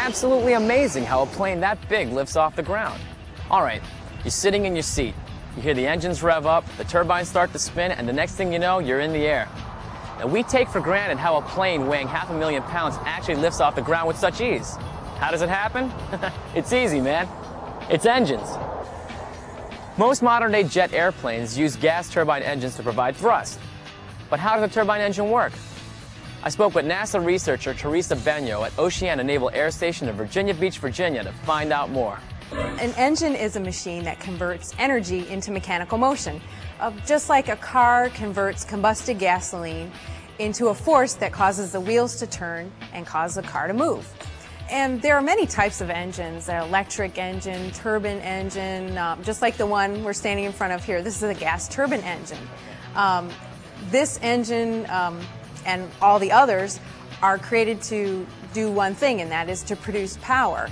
absolutely amazing how a plane that big lifts off the ground. All right, you're sitting in your seat. You hear the engines rev up, the turbines start to spin, and the next thing you know, you're in the air. Now, we take for granted how a plane weighing 500,000 pounds actually lifts off the ground with such ease. How does it happen? It's easy, man. It's engines. Most modern-day jet airplanes use gas turbine engines to provide thrust. But how does a turbine engine work? I spoke with NASA researcher Teresa Benyo at Oceana Naval Air Station in Virginia Beach, Virginia to find out more. An engine is a machine that converts energy into mechanical motion, just like a car converts combusted gasoline into a force that causes the wheels to turn and cause the car to move. And there are many types of engines, an electric engine, turbine engine, just like the one we're standing in front of here. This is a gas turbine engine. This engine and all the others are created to do one thing, and that is to produce power.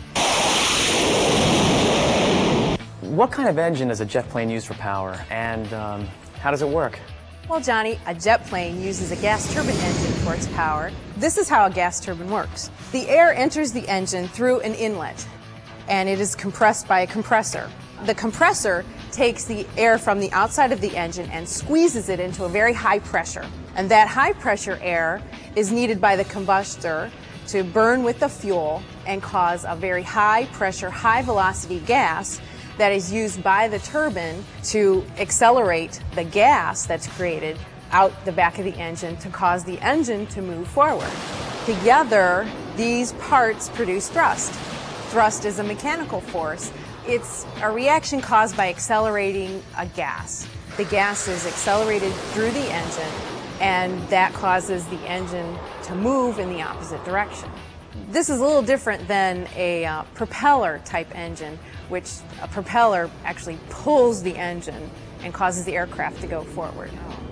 What kind of engine does a jet plane use for power, and how does it work? Well, Johnny, a jet plane uses a gas turbine engine for its power. This is how a gas turbine works. The air enters the engine through an inlet, and it is compressed by a compressor. The compressor takes the air from the outside of the engine and squeezes it into a very high pressure. And that high pressure air is needed by the combustor to burn with the fuel and cause a very high pressure, high velocity gas that is used by the turbine to accelerate the gas that's created out the back of the engine to cause the engine to move forward. Together, these parts produce thrust. Thrust is a mechanical force. It's a reaction caused by accelerating a gas. The gas is accelerated through the engine, and that causes the engine to move in the opposite direction. This is a little different than a propeller type engine, which a propeller actually pulls the engine and causes the aircraft to go forward.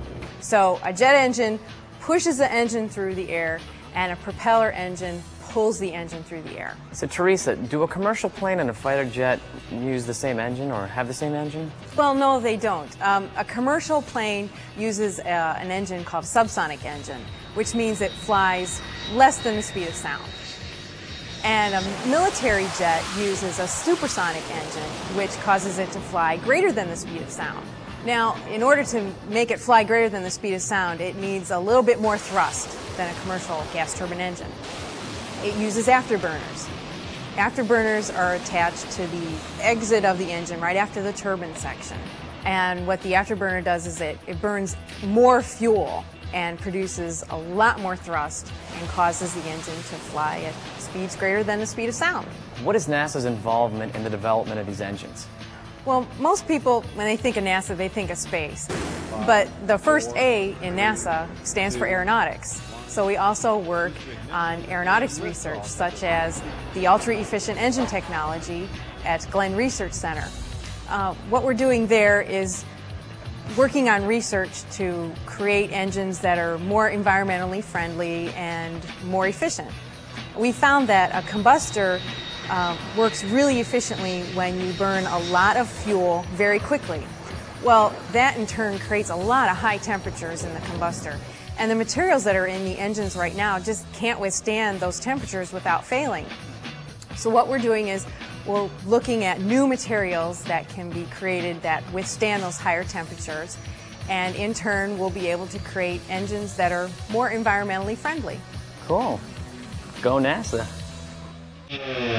So a jet engine pushes the engine through the air, and a propeller engine pulls the engine through the air. So Teresa, do a commercial plane and a fighter jet use the same engine or have the same engine? Well, no, they don't. A commercial plane uses an engine called a subsonic engine, which means it flies less than the speed of sound. And a military jet uses a supersonic engine, which causes it to fly greater than the speed of sound. Now, in order to make it fly greater than the speed of sound, it needs a little bit more thrust than a commercial gas turbine engine. It uses afterburners. Afterburners are attached to the exit of the engine right after the turbine section. And what the afterburner does is it burns more fuel and produces a lot more thrust and causes the engine to fly at speeds greater than the speed of sound. What is NASA's involvement in the development of these engines? Well, most people, when they think of NASA, they think of space. But the first A in NASA stands for aeronautics. So we also work on aeronautics research, such as the ultra-efficient engine technology at Glenn Research Center. What we're doing there is working on research to create engines that are more environmentally friendly and more efficient. We found that a combustor works really efficiently when you burn a lot of fuel very quickly. Well, that in turn creates a lot of high temperatures in the combustor. And the materials that are in the engines right now just can't withstand those temperatures without failing. So what we're doing is we're looking at new materials that can be created that withstand those higher temperatures, and in turn we'll be able to create engines that are more environmentally friendly. Cool. Go NASA.